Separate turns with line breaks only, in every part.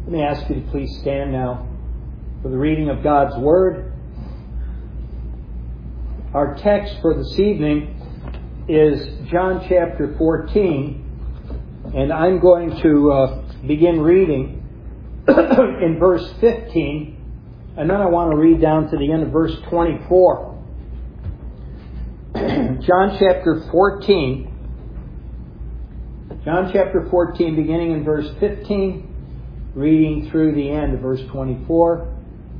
Let me ask you to please stand now for the reading of God's Word. Our text for this evening is John chapter 14, and I'm going to begin reading in verse 15, and then I want to read down to the end of verse 24. John chapter 14, beginning in verse 15, reading through the end of verse 24.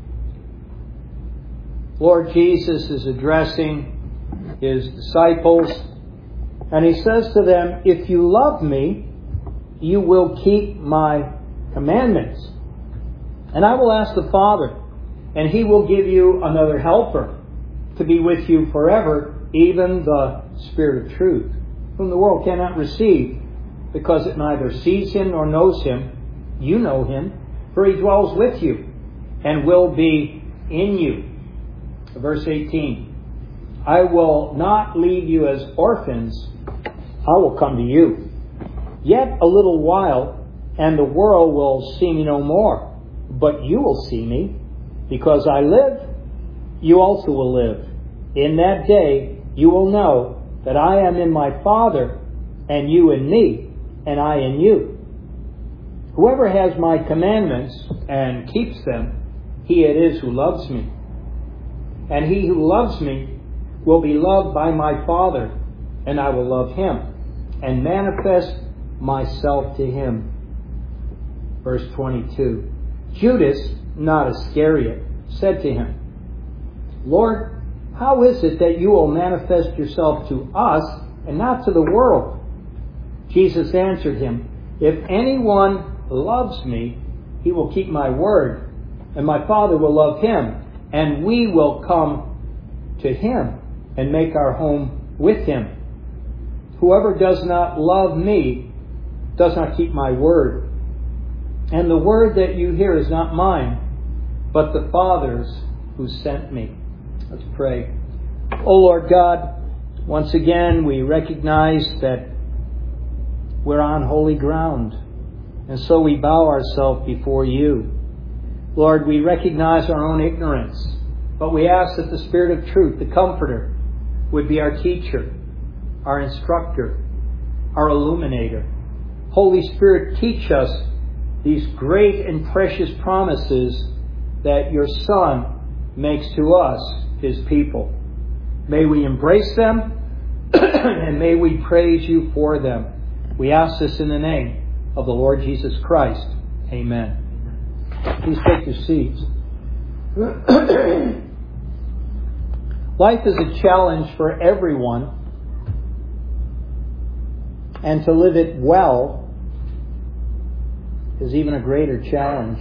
Lord Jesus is addressing His disciples, and He says to them, "If you love me, you will keep my commandments. And I will ask the Father, and He will give you another helper to be with you forever, even the Spirit of truth, whom the world cannot receive, because it neither sees Him nor knows Him. You know Him, for He dwells with you and will be in you." Verse 18, "I will not leave you as orphans. I will come to you. Yet a little while, and the world will see me no more. But you will see me. Because I live, you also will live. In that day you will know that I am in my Father, and you in me, and I in you. Whoever has my commandments and keeps them, he it is who loves me. And he who loves me will be loved by my Father, and I will love him, and manifest myself to him." Verse 22, "Judas, not Iscariot, said to him, 'Lord, how is it that you will manifest yourself to us and not to the world?' Jesus answered him, 'If anyone loves me, he will keep my word, and my Father will love him, and we will come to him and make our home with him. Whoever does not love me does not keep my word. And the word that you hear is not mine, but the Father's who sent me." Let's pray. Oh Lord God, once again we recognize that we're on holy ground, and so we bow ourselves before you. Lord, we recognize our own ignorance, but we ask that the Spirit of truth, the Comforter, would be our teacher, our instructor, our illuminator. Holy Spirit, teach us these great and precious promises that your Son makes to us, His people. May we embrace them and may we praise you for them. We ask this in the name of the Lord Jesus Christ. Amen. Please take your seats. Life is a challenge for everyone, and to live it well is even a greater challenge.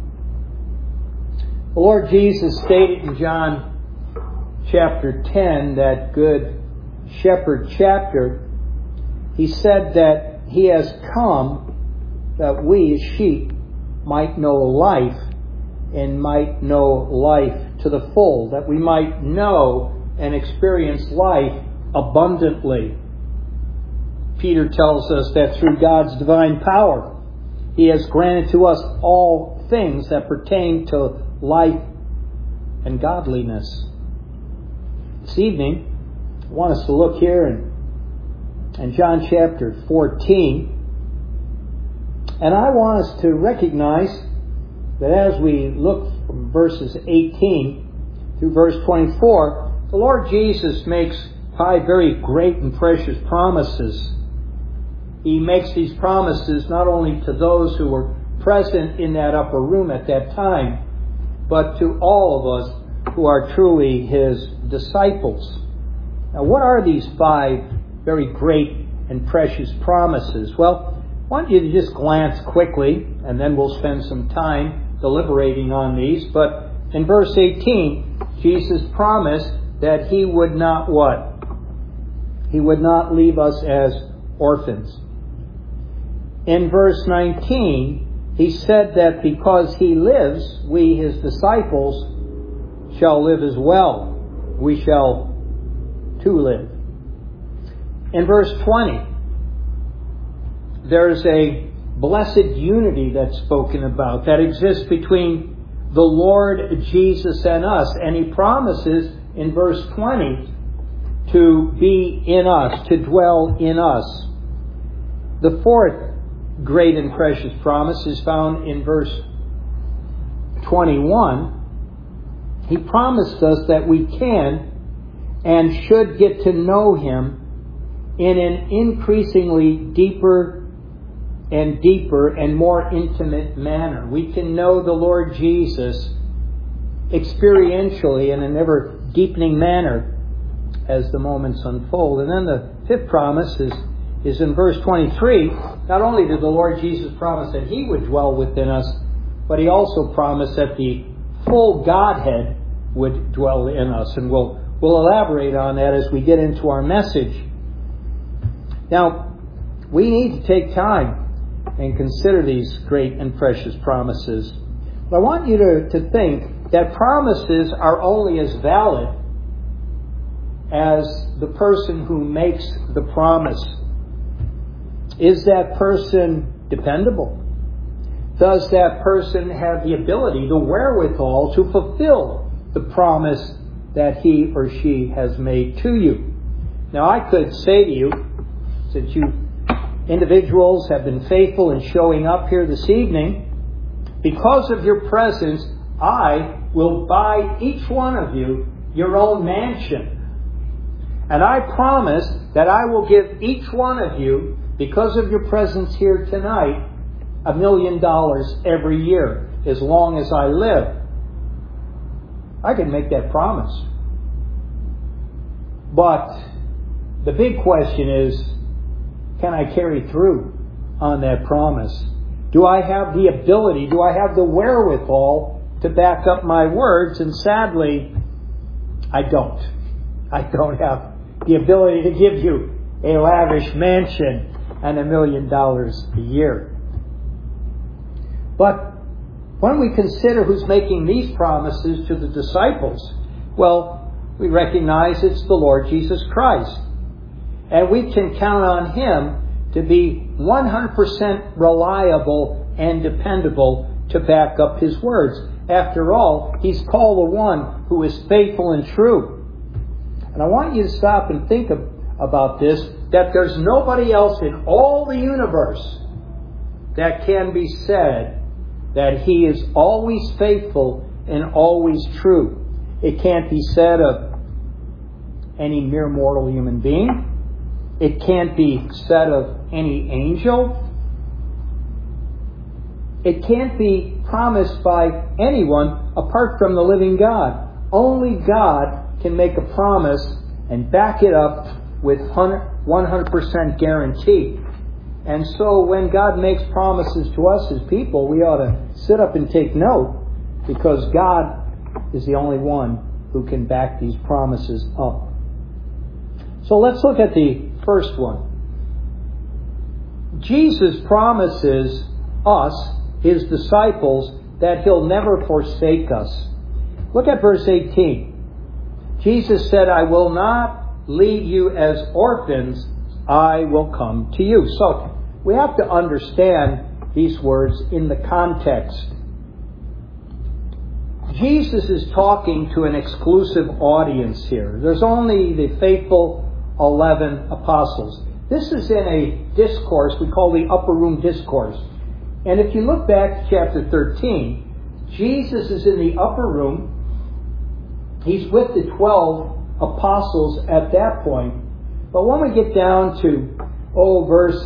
The Lord Jesus stated in John chapter 10, that Good Shepherd chapter, He said that He has come that we as sheep might know life, and might know life to the full, that we might know and experience life abundantly. Peter tells us that through God's divine power, He has granted to us all things that pertain to life and godliness. This evening, I want us to look here in John chapter 14. And I want us to recognize that as we look from verses 18 through verse 24, the Lord Jesus makes 5 very great and precious promises. He makes these promises not only to those who were present in that upper room at that time, but to all of us who are truly His disciples. Now, what are these 5 very great and precious promises? Well, I want you to just glance quickly, and then we'll spend some time deliberating on these. But in verse 18, Jesus promised that He would not what? He would not leave us as orphans. In verse 19, He said that because He lives, we, His disciples, shall live as well. We shall too live. In verse 20, there's a blessed unity that's spoken about that exists between the Lord Jesus and us. And He promises in verse 20 to be in us, to dwell in us. The fourth great and precious promise is found in verse 21. He promised us that we can and should get to know Him in an increasingly deeper and more intimate manner. We can know the Lord Jesus experientially in an ever deepening manner as the moments unfold. And then the fifth promise is in verse 23. Not only did the Lord Jesus promise that He would dwell within us, but He also promised that the full Godhead would dwell in us. And we'll elaborate on that as we get into our message. Now, we need to take time and consider these great and precious promises. But I want you to think that promises are only as valid as the person who makes the promise. Is that person dependable? Does that person have the ability, the wherewithal to fulfill the promise that he or she has made to you? Now, I could say to you, since you individuals have been faithful in showing up here this evening, because of your presence, I will buy each one of you your own mansion. And I promise that I will give each one of you, because of your presence here tonight, $1 million every year, as long as I live. I can make that promise. But the big question is, can I carry through on that promise? Do I have the ability, do I have the wherewithal to back up my words? And sadly, I don't. I don't have the ability to give you a lavish mansion and $1 million a year. But when we consider who's making these promises to the disciples, well, we recognize it's the Lord Jesus Christ. And we can count on Him to be 100% reliable and dependable to back up His words. After all, He's called the one who is faithful and true. And I want you to stop and think about this, that there's nobody else in all the universe that can be said that He is always faithful and always true. It can't be said of any mere mortal human being. It can't be said of any angel. It can't be promised by anyone apart from the living God. Only God can make a promise and back it up with 100% guarantee. And so when God makes promises to us as people, we ought to sit up and take note, because God is the only one who can back these promises up. So let's look at the first one. Jesus promises us, His disciples, that He'll never forsake us. Look at verse 18. Jesus said, I will not leave you as orphans, I will come to you. So we have to understand these words in the context. Jesus is talking to an exclusive audience here. There's only the faithful 11 apostles. This is in a discourse we call the Upper Room Discourse. And if you look back to chapter 13, Jesus is in the upper room. He's with the 12 apostles at that point. But when we get down to, verse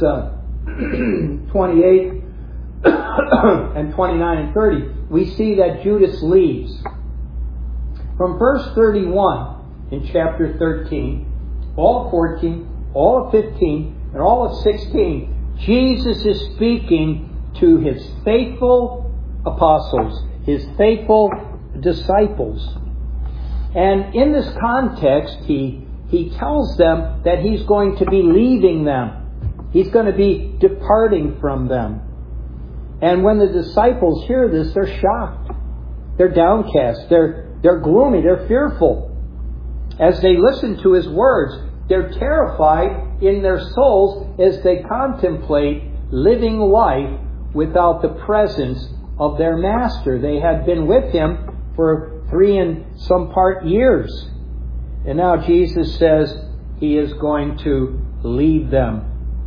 28 and 29 and 30, we see that Judas leaves. From verse 31 in chapter 13, all of 14, all of 15, and all of 16, Jesus is speaking to His faithful apostles, His faithful disciples. And in this context, He tells them that He's going to be leaving them. He's going to be departing from them. And when the disciples hear this, they're shocked. They're downcast. They're gloomy. They're fearful. As they listen to His words, they're terrified in their souls as they contemplate living life without the presence of their master. They had been with him for 3 and some part years. And now Jesus says he is going to leave them.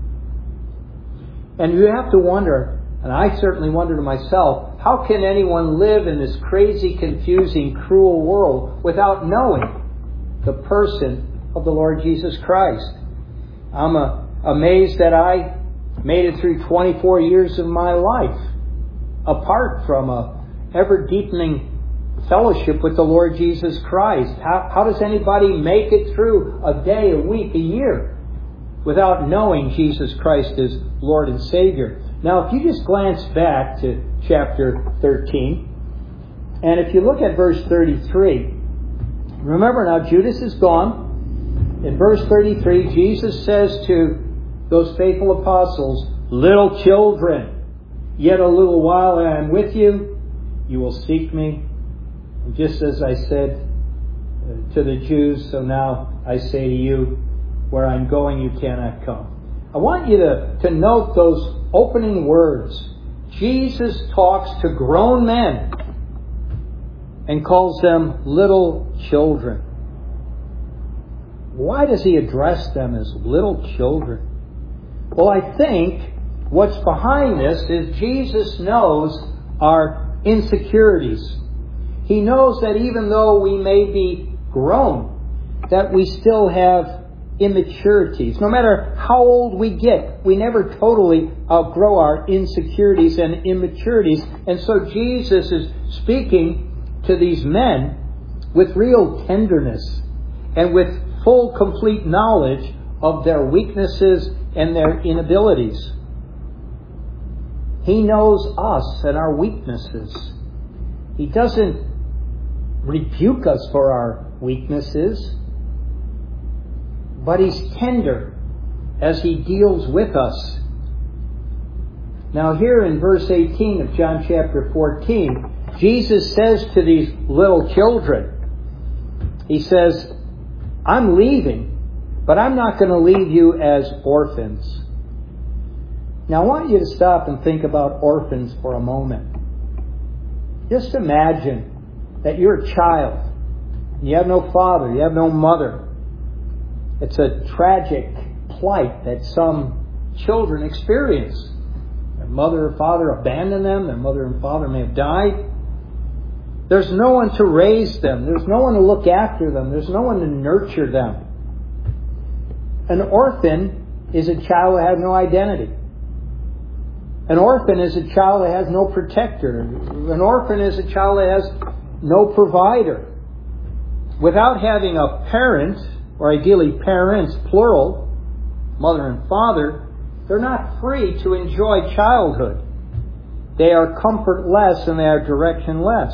And you have to wonder, and I certainly wonder to myself, how can anyone live in this crazy, confusing, cruel world without knowing the person of the Lord Jesus Christ? I'm amazed that I made it through 24 years of my life apart from a ever-deepening fellowship with the Lord Jesus Christ. How does anybody make it through a day, a week, a year without knowing Jesus Christ as Lord and Savior? Now, if you just glance back to chapter 13, and if you look at verse 33, remember now, Judas is gone. In verse 33, Jesus says to those faithful apostles, "Little children, yet a little while and I am with you. You will seek me. And just as I said to the Jews, so now I say to you, where I'm going you cannot come." I want you to note those opening words. Jesus talks to grown men and calls them little children. Why does he address them as little children? Well, I think what's behind this is Jesus knows our insecurities. He knows that even though we may be grown, that we still have immaturities. No matter how old we get, we never totally outgrow our insecurities and immaturities. And so Jesus is speaking to these men with real tenderness and with full, complete knowledge of their weaknesses and their inabilities. He knows us and our weaknesses. He doesn't rebuke us for our weaknesses, but He's tender as He deals with us. Now here in verse 18 of John chapter 14, Jesus says to these little children, He says, "I'm leaving, but I'm not going to leave you as orphans." Now I want you to stop and think about orphans for a moment. Just imagine that you're a child. You have no father, you have no mother. It's a tragic plight that some children experience. Their mother or father abandoned them. Their mother and father may have died. There's no one to raise them. There's no one to look after them. There's no one to nurture them. An orphan is a child that has no identity. An orphan is a child that has no protector. An orphan is a child that has no provider. Without having a parent, or ideally parents, plural, mother and father, they're not free to enjoy childhood. They are comfortless and they are directionless.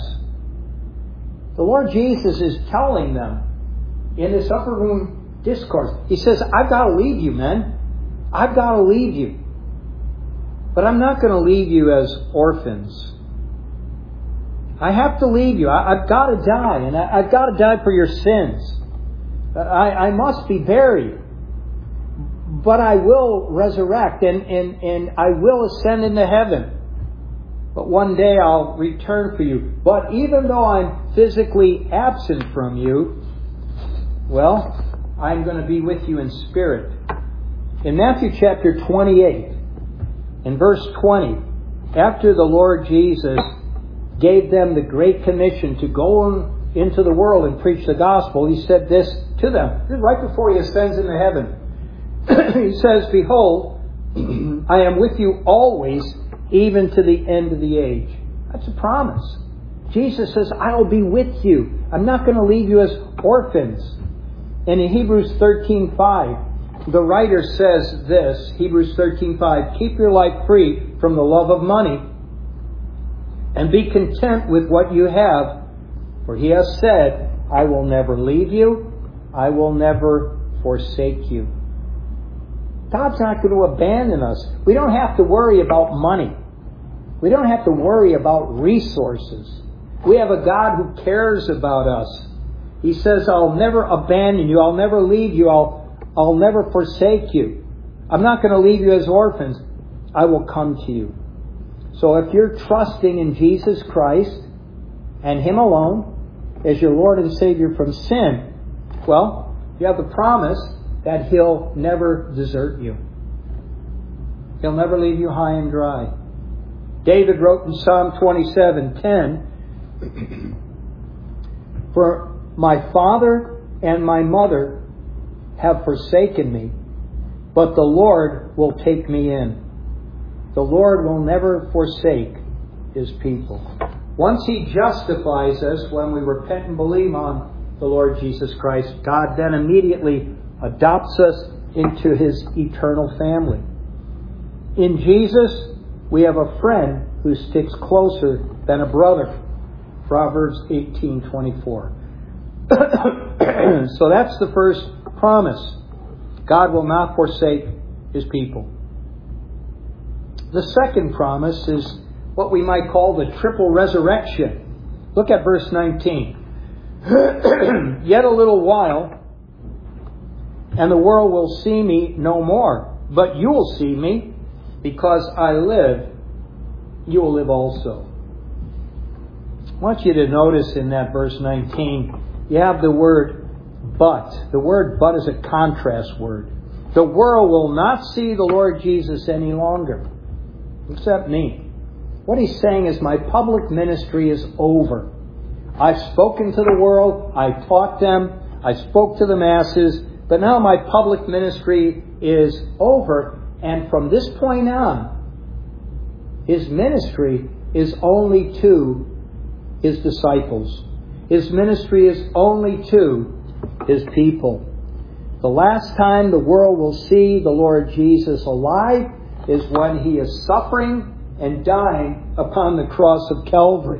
The Lord Jesus is telling them in this upper room discourse, He says, "I've got to leave you, men. I've got to leave you. But I'm not going to leave you as orphans. I have to leave you. I've got to die, and I've got to die for your sins. I must be buried. But I will resurrect, and I will ascend into heaven. But one day I'll return for you. But even though I'm physically absent from you, well, I'm going to be with you in spirit." In Matthew chapter 28, in verse 20, after the Lord Jesus gave them the Great Commission to go into the world and preach the gospel, He said this to them. This is right before He ascends into heaven. He says, "Behold, I am with you always, even to the end of the age." That's a promise. Jesus says, "I will be with you. I'm not going to leave you as orphans." And in Hebrews 13:5, the writer says this, Hebrews 13:5, "Keep your life free from the love of money, and be content with what you have. For He has said, I will never leave you, I will never forsake you." God's not going to abandon us. We don't have to worry about money. We don't have to worry about resources. We have a God who cares about us. He says, "I'll never abandon you. I'll never leave you. I'll never forsake you. I'm not going to leave you as orphans. I will come to you." So if you're trusting in Jesus Christ and Him alone as your Lord and Savior from sin, well, you have the promise that He'll never desert you. He'll never leave you high and dry. David wrote in Psalm 27:10, "For my father and my mother have forsaken me, but the Lord will take me in." The Lord will never forsake His people. Once He justifies us when we repent and believe on the Lord Jesus Christ, God then immediately adopts us into His eternal family. In Jesus, we have a friend who sticks closer than a brother. Proverbs 18:24. So that's the first promise. God will not forsake His people. The second promise is what we might call the triple resurrection. Look at verse 19. "Yet a little while, and the world will see me no more. But you will see me, because I live, you will live also." I want you to notice in that verse 19, you have the word "but." The word "but" is a contrast word. The world will not see the Lord Jesus any longer. What's that mean? What he's saying is, my public ministry is over. I've spoken to the world, I taught them, I spoke to the masses, but now my public ministry is over. And from this point on, His ministry is only to His disciples. His ministry is only to His people. The last time the world will see the Lord Jesus alive is when He is suffering and dying upon the cross of Calvary.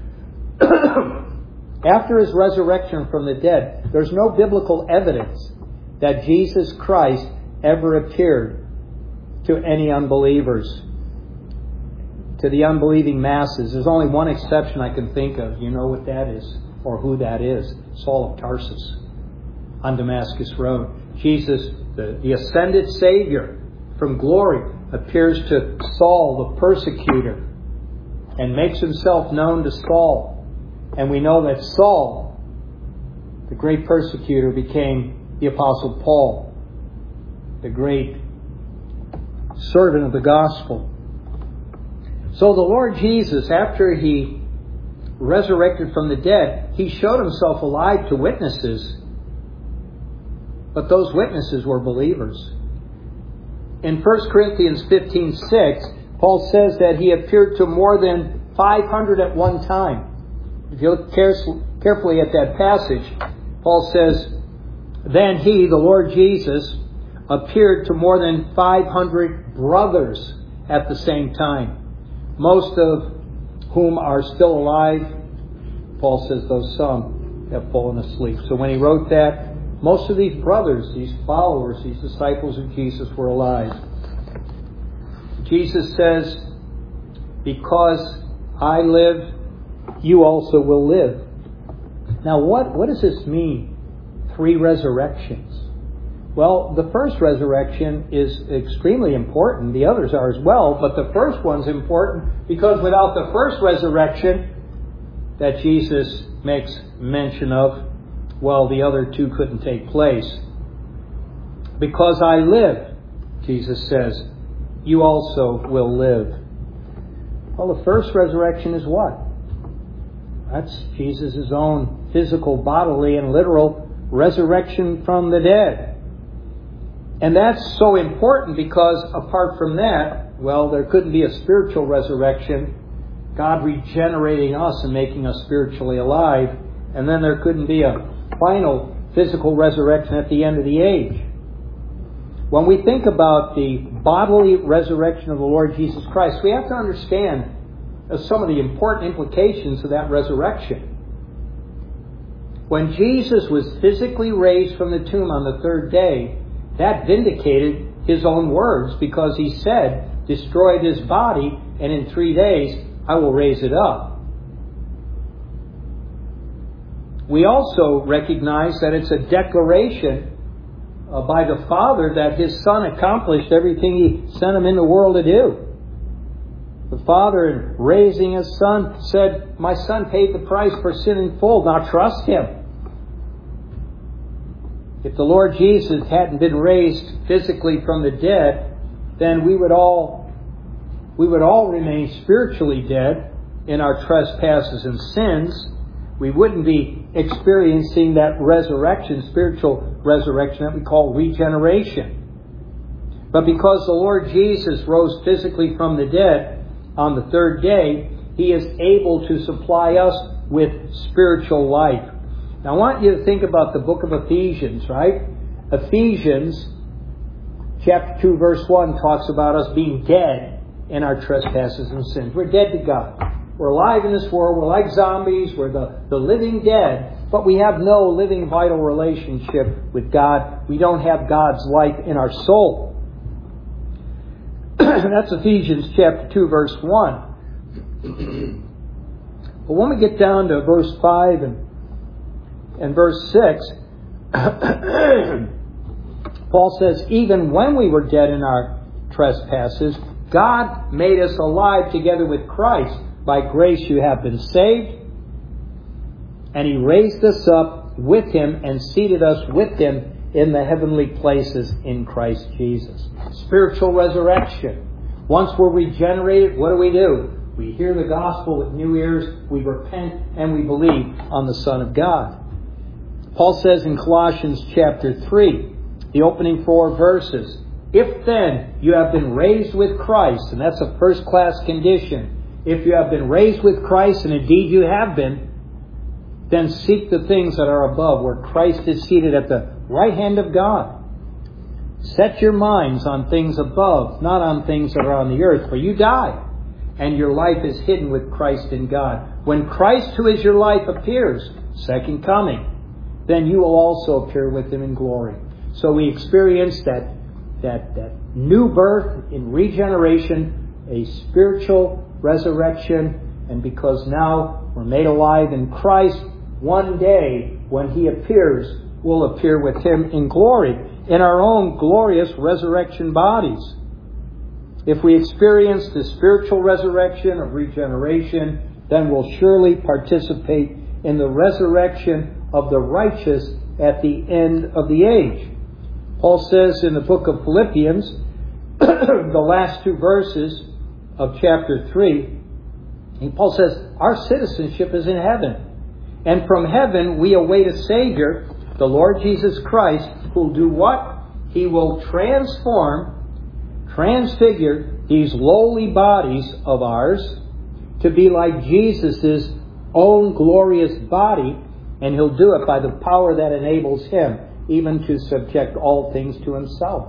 After His resurrection from the dead, there's no biblical evidence that Jesus Christ ever appeared to any unbelievers, to the unbelieving masses. There's only one exception I can think of. You know what that is, or who that is. Saul of Tarsus on Damascus Road. Jesus, the ascended Savior from glory, appears to Saul the persecutor and makes Himself known to Saul. And we know that Saul, the great persecutor, became the Apostle Paul, the great servant of the gospel. So the Lord Jesus, after He resurrected from the dead, He showed Himself alive to witnesses. But those witnesses were believers. In 1 Corinthians 15:6, Paul says that He appeared to more than 500 at one time. If you look carefully at that passage, Paul says, "Then He, the Lord Jesus, appeared to more than 500 brothers at the same time, most of whom are still alive." Paul says, though some have fallen asleep. So when he wrote that, most of these brothers, these followers, these disciples of Jesus were alive. Jesus says, "Because I live, you also will live." Now what does this mean? 3 resurrections. Well, the first resurrection is extremely important. The others are as well, but the first one's important because without the first resurrection that Jesus makes mention of, well, the other 2 couldn't take place. "Because I live," Jesus says, "you also will live." Well, the first resurrection is what? That's Jesus' own physical, bodily, and literal resurrection from the dead. And that's so important because apart from that, well, there couldn't be a spiritual resurrection, God regenerating us and making us spiritually alive, and then there couldn't be a final physical resurrection at the end of the age. When we think about the bodily resurrection of the Lord Jesus Christ, we have to understand some of the important implications of that resurrection. When Jesus was physically raised from the tomb on the 3rd day, that vindicated His own words because He said, "Destroy this body, and in 3 days I will raise it up." We also recognize that it's a declaration by the Father that His Son accomplished everything He sent Him in the world to do. The Father, in raising His Son, said, my Son paid the price for sin in full. Now trust Him. If the Lord Jesus hadn't been raised physically from the dead, then we would all remain spiritually dead in our trespasses and sins. We wouldn't be experiencing that resurrection, spiritual resurrection that we call regeneration. But because the Lord Jesus rose physically from the dead on the third day, He is able to supply us with spiritual life. Now I want you to think about the book of Ephesians, right? Ephesians chapter 2 verse 1 talks about us being dead in our trespasses and sins. We're dead to God. We're alive in this world. We're like zombies. We're the living dead. But we have no living, vital relationship with God. We don't have God's life in our soul. That's Ephesians chapter 2, verse 1. But when we get down to verse 5 and verse 6, Paul says, even when we were dead in our trespasses, God made us alive together with Christ. By grace you have been saved. And He raised us up with Him and seated us with Him in the heavenly places in Christ Jesus. Spiritual resurrection. Once we're regenerated, what do? We hear the gospel with new ears, we repent, and we believe on the Son of God. Paul says in Colossians chapter 3, the opening 4 verses, if then you have been raised with Christ, and that's a first-class condition, if you have been raised with Christ, and indeed you have been, then seek the things that are above, where Christ is seated at the right hand of God. Set your minds on things above, not on things that are on the earth, for you die, and your life is hidden with Christ in God. When Christ, who is your life, appears, second coming, then you will also appear with Him in glory. So we experience that new birth in regeneration, a spiritual resurrection, and because now we're made alive in Christ, one day when He appears, we'll appear with Him in glory, in our own glorious resurrection bodies. If we experience the spiritual resurrection of regeneration, then we'll surely participate in the resurrection of the righteous at the end of the age. Paul says in the book of Philippians, the last 2 verses of chapter 3, Paul says, our citizenship is in heaven. And from heaven we await a Savior, the Lord Jesus Christ, who will do what? He will transfigure these lowly bodies of ours to be like Jesus' own glorious body, and He'll do it by the power that enables Him even to subject all things to Himself.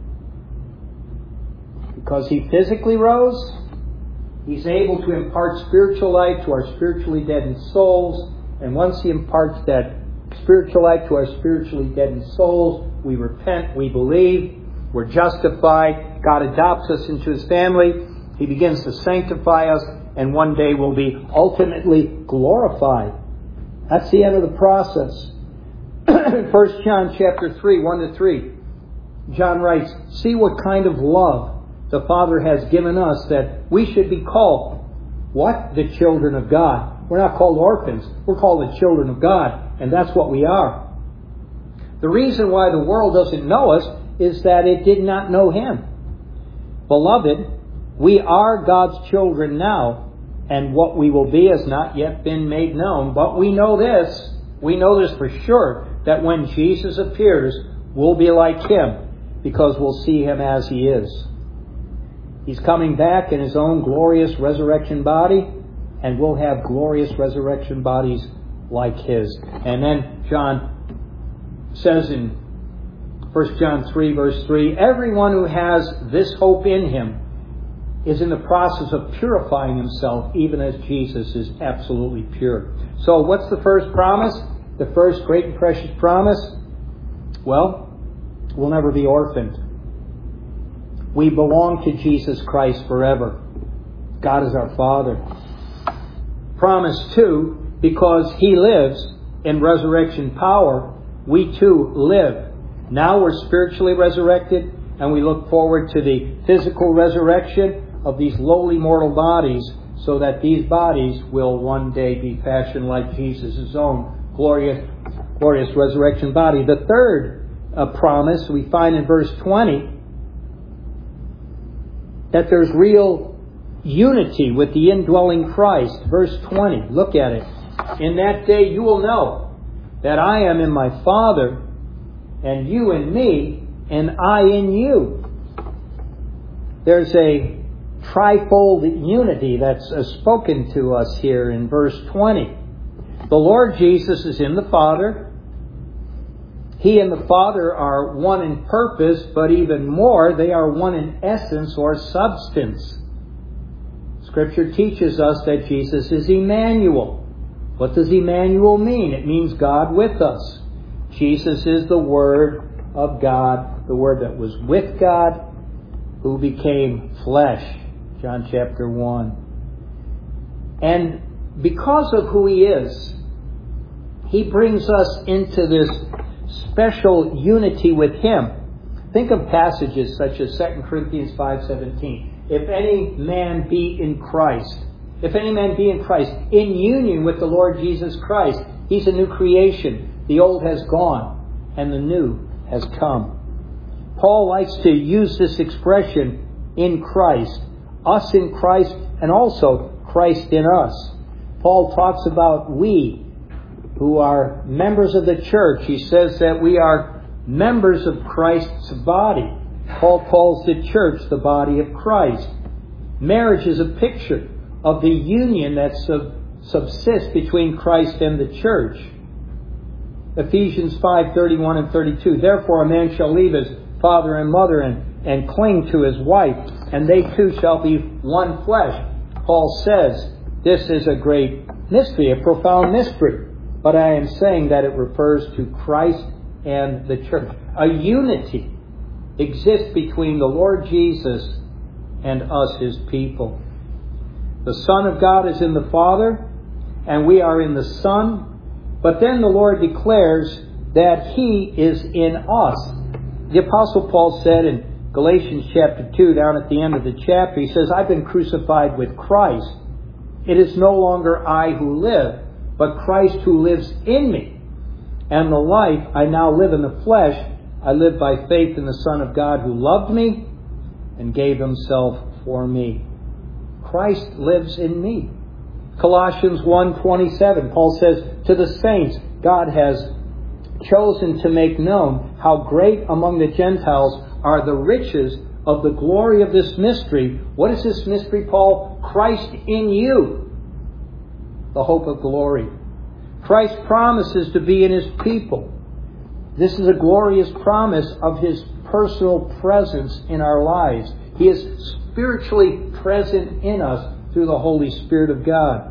Because He physically rose, He's able to impart spiritual life to our spiritually deadened souls, and once He imparts that spiritual life to our spiritually deadened souls, we repent, we believe, we're justified, God adopts us into His family, He begins to sanctify us, and one day we'll be ultimately glorified. That's the end of the process. 1 John chapter 3, 1-3. John writes, see what kind of love the Father has given us that we should be called, what? The children of God. We're not called orphans. We're called the children of God. And that's what we are. The reason why the world doesn't know us is that it did not know Him. Beloved, we are God's children now, and what we will be has not yet been made known. But we know this for sure, that when Jesus appears, we'll be like Him, because we'll see Him as He is. He's coming back in His own glorious resurrection body, and we'll have glorious resurrection bodies like His. And then John says in 1 John 3 verse 3, everyone who has this hope in Him is in the process of purifying himself, even as Jesus is absolutely pure. So what's the first promise? The first great and precious promise? Well, we'll never be orphaned. We belong to Jesus Christ forever. God is our Father. Promise 2, because He lives in resurrection power, we too live. Now we're spiritually resurrected, and we look forward to the physical resurrection of these lowly mortal bodies so that these bodies will one day be fashioned like Jesus' own glorious resurrection body. The third promise we find in verse 20, that there's real unity with the indwelling Christ. Verse 20, look at it. In that day you will know that I am in my Father, and you in me, and I in you. There's a trifold unity that's spoken to us here in verse 20. The Lord Jesus is in the Father. He and the Father are one in purpose, but even more, they are one in essence or substance. Scripture teaches us that Jesus is Emmanuel. What does Emmanuel mean? It means God with us. Jesus is the Word of God, the Word that was with God, who became flesh. John chapter 1. And because of who He is, He brings us into this special unity with Him. Think of passages such as 2 Corinthians 5:17. If any man be in Christ, in union with the Lord Jesus Christ, he's a new creation. The old has gone and the new has come. Paul likes to use this expression, in Christ, us in Christ, and also Christ in us. Paul talks about we who are members of the church. He says that we are members of Christ's body. Paul calls the church the body of Christ. Marriage is a picture of the union that subsists between Christ and the church. Ephesians 5:31 and 32. Therefore a man shall leave his father and mother and cling to his wife, and they two shall be one flesh. Paul says this is a great mystery, a profound mystery. But I am saying that it refers to Christ and the church. A unity exists between the Lord Jesus and us, His people. The Son of God is in the Father, and we are in the Son. But then the Lord declares that He is in us. The Apostle Paul said in Galatians chapter 2, down at the end of the chapter, he says, I've been crucified with Christ. It is no longer I who live, but Christ who lives in me. And the life I now live in the flesh, I live by faith in the Son of God who loved me and gave Himself for me. Christ lives in me. Colossians 1:27, Paul says, to the saints, God has chosen to make known how great among the Gentiles are the riches of the glory of this mystery. What is this mystery, Paul? Christ in you, the hope of glory. Christ promises to be in His people. This is a glorious promise of His personal presence in our lives. He is spiritually present in us through the Holy Spirit of God.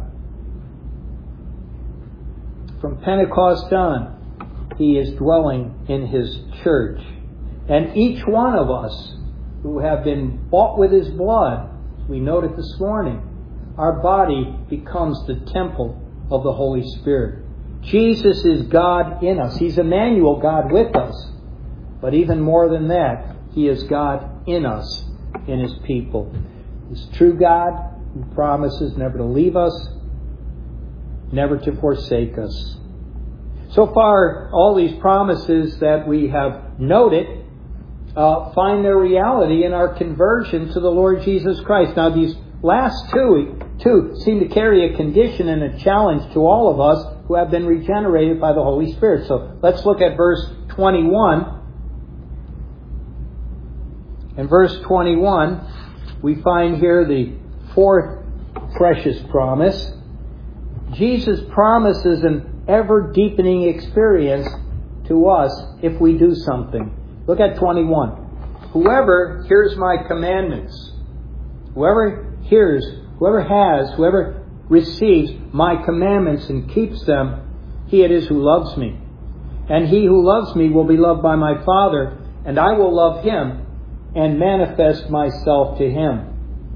From Pentecost on, He is dwelling in His church. And each one of us who have been bought with His blood, we noted this morning, our body becomes the temple of the Holy Spirit. Jesus is God in us. He's Emmanuel, God with us. But even more than that, He is God in us, in His people. This true God who promises never to leave us, never to forsake us. So far, all these promises that we have noted find their reality in our conversion to the Lord Jesus Christ. Now, these last two seem to carry a condition and a challenge to all of us who have been regenerated by the Holy Spirit. So let's look at verse 21. In verse 21, we find here the fourth precious promise. Jesus promises an ever-deepening experience to us if we do something. Look at 21. Whoever hears my commandments, whoever receives my commandments and keeps them, he it is who loves me. And he who loves me will be loved by my Father, and I will love him and manifest myself to him.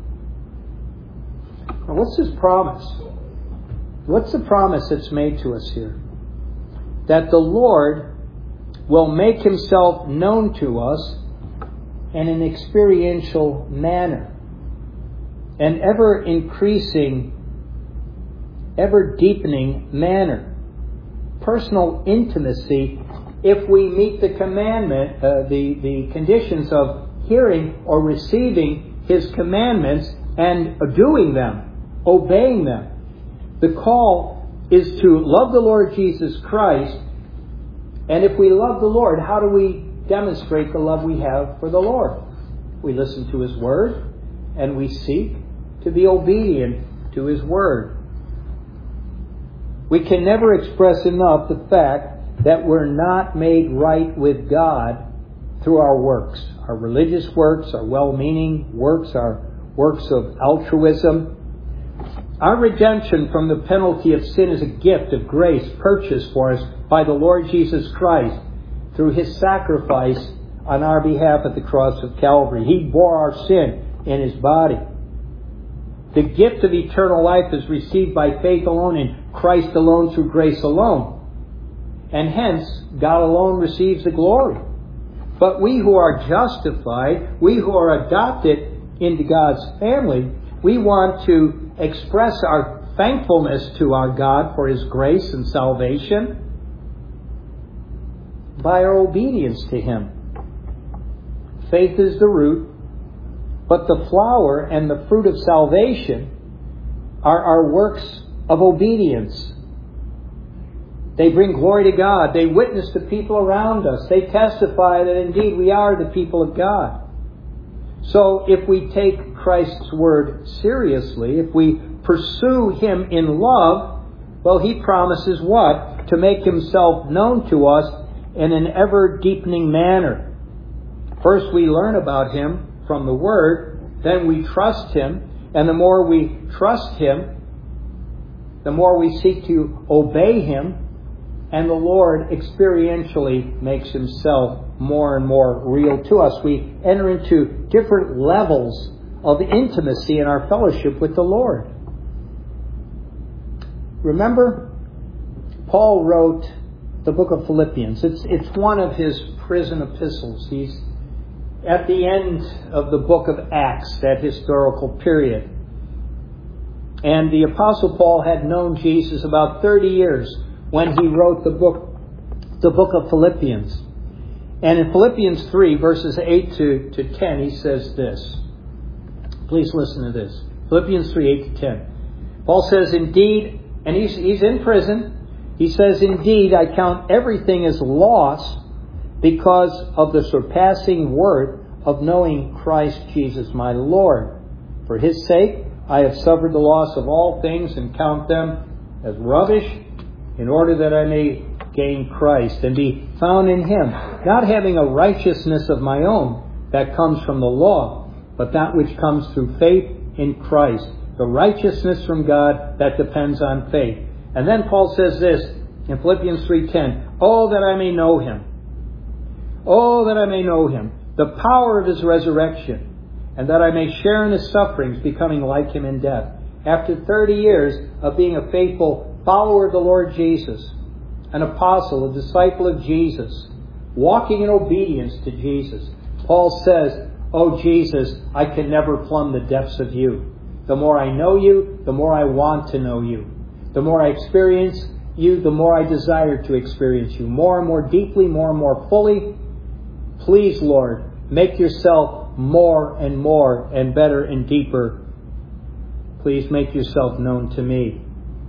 Now, what's this promise? What's the promise that's made to us here? That the Lord will make himself known to us in an experiential manner. an ever increasing, ever deepening manner. Personal intimacy, if we meet the commandment, the conditions of hearing or receiving His commandments and doing them, obeying them. The call is to love the Lord Jesus Christ. And if we love the Lord, how do we demonstrate the love we have for the Lord? We listen to His Word, and we seek to be obedient to His Word. We can never express enough the fact that we're not made right with God through our works. Our religious works, our well-meaning works, our works of altruism. Our redemption from the penalty of sin is a gift of grace purchased for us by the Lord Jesus Christ through His sacrifice on our behalf at the cross of Calvary. He bore our sin in His body. The gift of eternal life is received by faith alone in Christ alone through grace alone. And hence, God alone receives the glory. But we who are justified, we who are adopted into God's family, we want to express our thankfulness to our God for His grace and salvation by our obedience to Him. Faith is the root, but the flower and the fruit of salvation are our works of obedience. They bring glory to God. They witness to people around us. They testify that indeed we are the people of God. So if we take Christ's word seriously, if we pursue Him in love, well, He promises what? To make Himself known to us in an ever deepening manner. First we learn about Him from the Word, then we trust Him, and the more we trust Him, the more we seek to obey Him, and the Lord experientially makes Himself more and more real to us. We enter into different levels of intimacy in our fellowship with the Lord. Remember, Paul wrote the book of Philippians. It's one of his prison epistles. He's at the end of the book of Acts, that historical period. And the Apostle Paul had known Jesus about 30 years when he wrote the book of Philippians. And in Philippians 3, verses 8 to 10, he says this. Please listen to this. Philippians 3, 8 to 10. Paul says, indeed, and he's in prison. He says, indeed, I count everything as loss because of the surpassing worth of knowing Christ Jesus my Lord. For His sake, I have suffered the loss of all things and count them as rubbish in order that I may gain Christ and be found in Him, not having a righteousness of my own that comes from the law, but that which comes through faith in Christ, the righteousness from God that depends on faith. And then Paul says this in Philippians 3:10, oh, that I may know Him. Oh, that I may know Him, the power of His resurrection, and that I may share in His sufferings, becoming like Him in death. After 30 years of being a faithful follower of the Lord Jesus, an apostle, a disciple of Jesus, walking in obedience to Jesus, Paul says, oh Jesus, I can never plumb the depths of You. The more I know You, the more I want to know You. The more I experience You, the more I desire to experience You. More and more deeply, more and more fully. Please, Lord, make Yourself more and better and deeper. Please make Yourself known to me.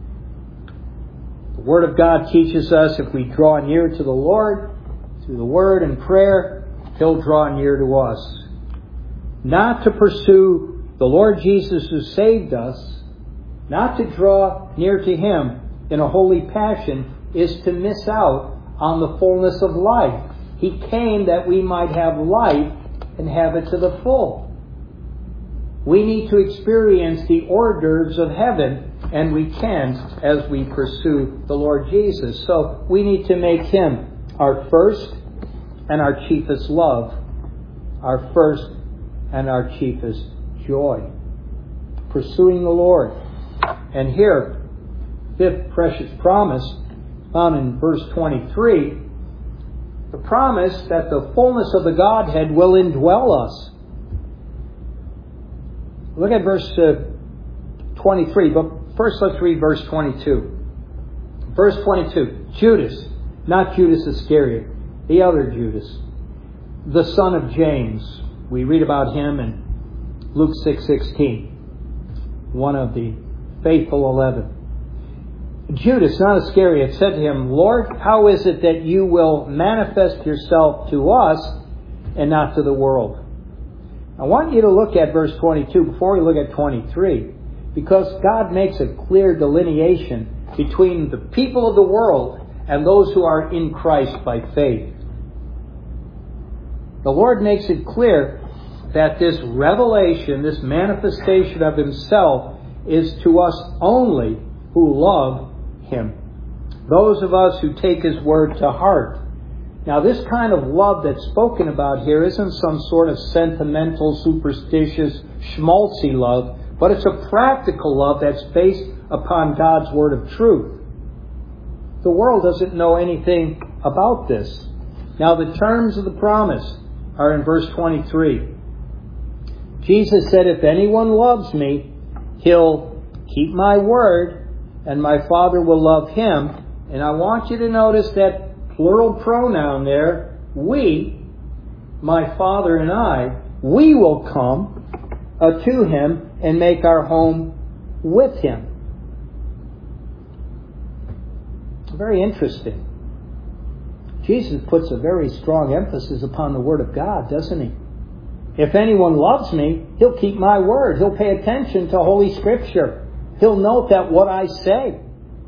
The Word of God teaches us if we draw near to the Lord through the Word and prayer, He'll draw near to us. Not to pursue the Lord Jesus who saved us, not to draw near to Him in a holy passion, is to miss out on the fullness of life. He came that we might have life and have it to the full. We need to experience the hors d'oeuvres of heaven, and we can as we pursue the Lord Jesus. So we need to make Him our first and our chiefest love, our first and our chiefest joy. Pursuing the Lord. And here, fifth precious promise, found in verse 23, the promise that the fullness of the Godhead will indwell us. Look at verse 23, but first let's read verse 22. Verse 22, Judas, not Judas Iscariot, the other Judas, the son of James. We read about him in Luke 6:16, one of the faithful 11. Judas, not Iscariot, said to him, Lord, how is it that you will manifest yourself to us and not to the world? I want you to look at verse 22 before we look at 23, because God makes a clear delineation between the people of the world and those who are in Christ by faith. The Lord makes it clear that this revelation, this manifestation of Himself, is to us only who love Him. Those of us who take His Word to heart. Now, this kind of love that's spoken about here isn't some sort of sentimental, superstitious, schmaltzy love, but it's a practical love that's based upon God's Word of truth. The world doesn't know anything about this. Now, the terms of the promise are in verse 23. Jesus said, if anyone loves me, he'll keep my word, and my Father will love him. And I want you to notice that plural pronoun there, we, my Father and I, we will come to him and make our home with him. Very interesting. Jesus puts a very strong emphasis upon the Word of God, doesn't he? If anyone loves me, he'll keep my word. He'll pay attention to Holy Scripture. He'll note that what I say.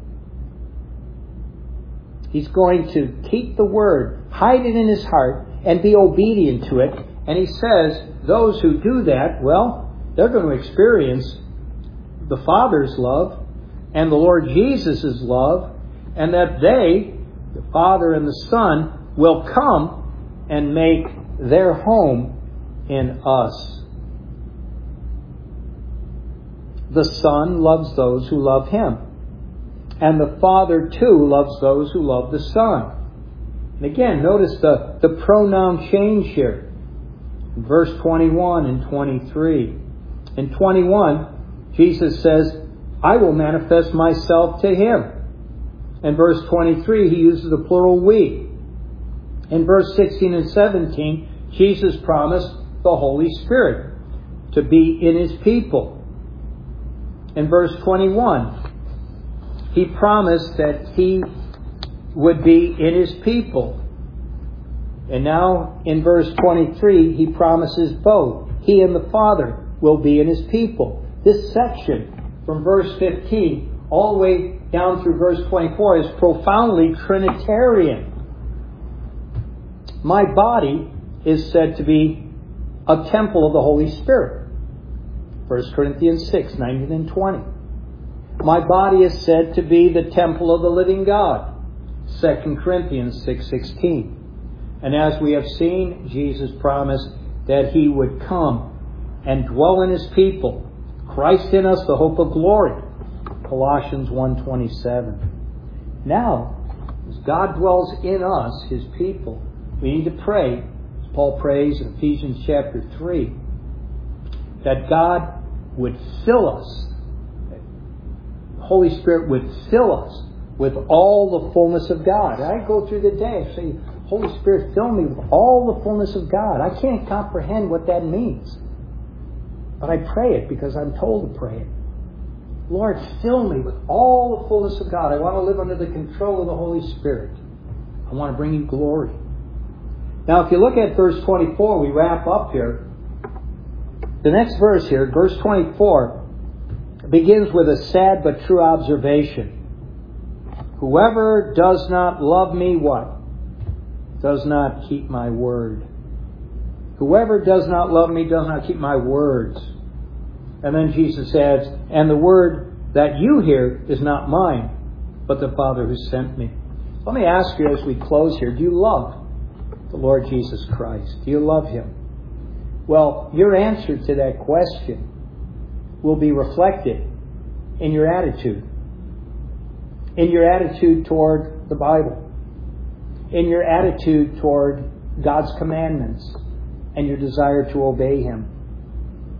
He's going to keep the Word, hide it in his heart, and be obedient to it. And he says, those who do that, well, they're going to experience the Father's love and the Lord Jesus' love, and that they, the Father and the Son, will come and make their home in us. The Son loves those who love Him. And the Father, too, loves those who love the Son. And again, notice the pronoun change here. In verse 21 and 23. In 21, Jesus says, I will manifest myself to him. In verse 23, he uses the plural we. In verse 16 and 17, Jesus promised the Holy Spirit to be in his people. In verse 21, he promised that he would be in his people. And now in verse 23, he promises both. He and the Father will be in his people. This section from verse 15 all the way down through verse 24 is profoundly Trinitarian. My body is said to be a temple of the Holy Spirit. 1 Corinthians 6, 19 and 20. My body is said to be the temple of the living God. 2 Corinthians 6:16. And as we have seen, Jesus promised that he would come and dwell in his people. Christ in us, the hope of glory. Colossians 1:27. Now, as God dwells in us, his people, we need to pray, as Paul prays in Ephesians chapter 3, that God would fill us, that the Holy Spirit would fill us with all the fullness of God. I go through the day and say, Holy Spirit, fill me with all the fullness of God. I can't comprehend what that means. But I pray it because I'm told to pray it. Lord, fill me with all the fullness of God. I want to live under the control of the Holy Spirit. I want to bring you glory. Now, if you look at verse 24, we wrap up here. The next verse here, verse 24, begins with a sad but true observation. Whoever does not love me, what? Does not keep my word. Whoever does not love me does not keep my words. And then Jesus adds, and the word that you hear is not mine, but the Father who sent me. Let me ask you as we close here, do you love the Lord Jesus Christ? Do you love him? Well, your answer to that question will be reflected in your attitude. In your attitude toward the Bible. In your attitude toward God's commandments and your desire to obey him.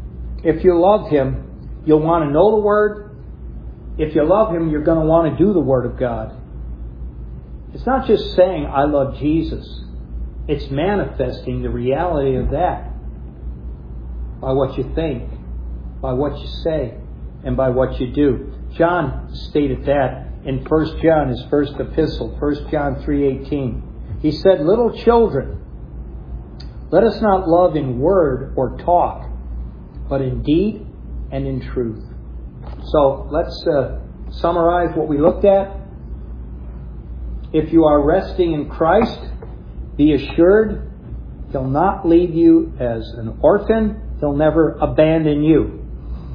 If you love Him, you'll want to know the Word. If you love Him, you're going to want to do the Word of God. It's not just saying, I love Jesus. It's manifesting the reality of that by what you think, by what you say, and by what you do. John stated that in 1 John, his first epistle, 1 John 3:18. He said, little children, let us not love in word or talk, but in deed and in truth. So let's summarize what we looked at. If you are resting in Christ, be assured He'll not leave you as an orphan. He'll never abandon you.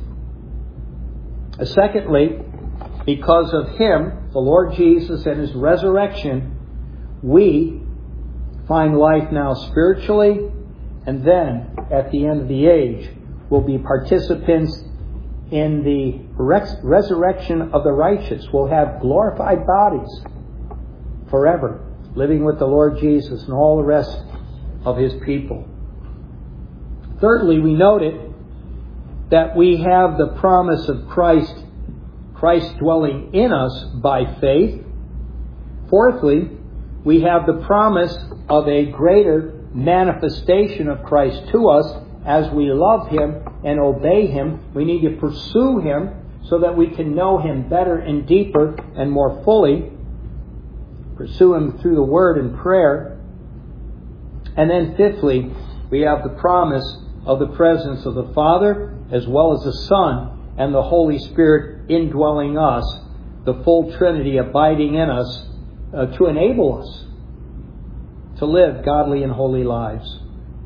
Secondly, because of Him, the Lord Jesus, and His resurrection, we find life now spiritually, and then at the end of the age, we'll be participants in the resurrection of the righteous. We'll have glorified bodies forever, living with the Lord Jesus and all the rest of His people. Thirdly, we noted that we have the promise of Christ dwelling in us by faith. Fourthly, we have the promise of a greater manifestation of Christ to us as we love Him and obey Him. We need to pursue Him so that we can know Him better and deeper and more fully. Pursue Him through the Word and prayer. And then fifthly, we have the promise of the presence of the Father as well as the Son and the Holy Spirit indwelling us, the full Trinity abiding in us to enable us to live godly and holy lives.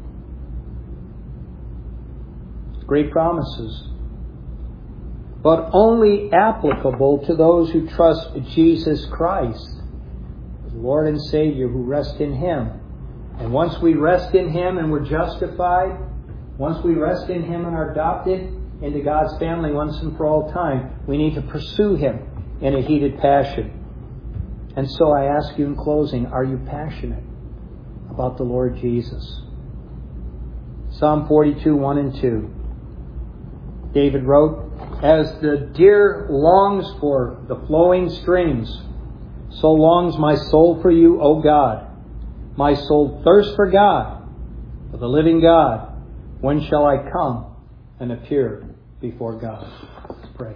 Great promises, but only applicable to those who trust Jesus Christ, Lord and Savior, who rest in Him. And once we rest in Him and we're justified, once we rest in Him and are adopted into God's family once and for all time, we need to pursue Him in a heated passion. And so I ask you in closing, are you passionate about the Lord Jesus? Psalm 42, 1 and 2. David wrote, as the deer longs for the flowing streams, so longs my soul for you, O God. My soul thirsts for God, for the living God. When shall I come and appear before God? Let's pray.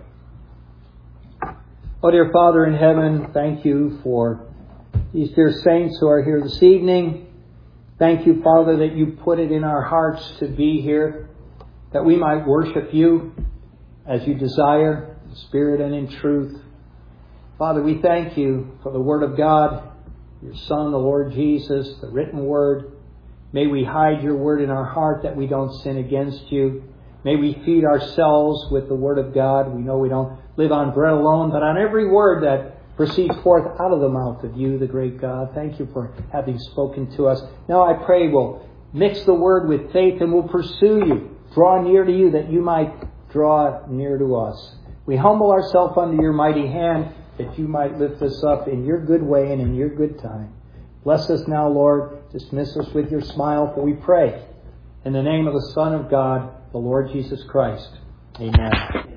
Oh, dear Father in heaven, thank you for these dear saints who are here this evening. Thank you, Father, that you put it in our hearts to be here, that we might worship you as you desire, in spirit and in truth. Father, we thank you for the Word of God, your Son, the Lord Jesus, the written Word. May we hide your Word in our heart that we don't sin against you. May we feed ourselves with the Word of God. We know we don't live on bread alone, but on every word that proceeds forth out of the mouth of you, the great God. Thank you for having spoken to us. Now I pray we'll mix the Word with faith and we'll pursue you. Draw near to you that you might draw near to us. We humble ourselves under your mighty hand that you might lift us up in your good way and in your good time. Bless us now, Lord. Dismiss us with your smile, for we pray in the name of the Son of God, the Lord Jesus Christ. Amen.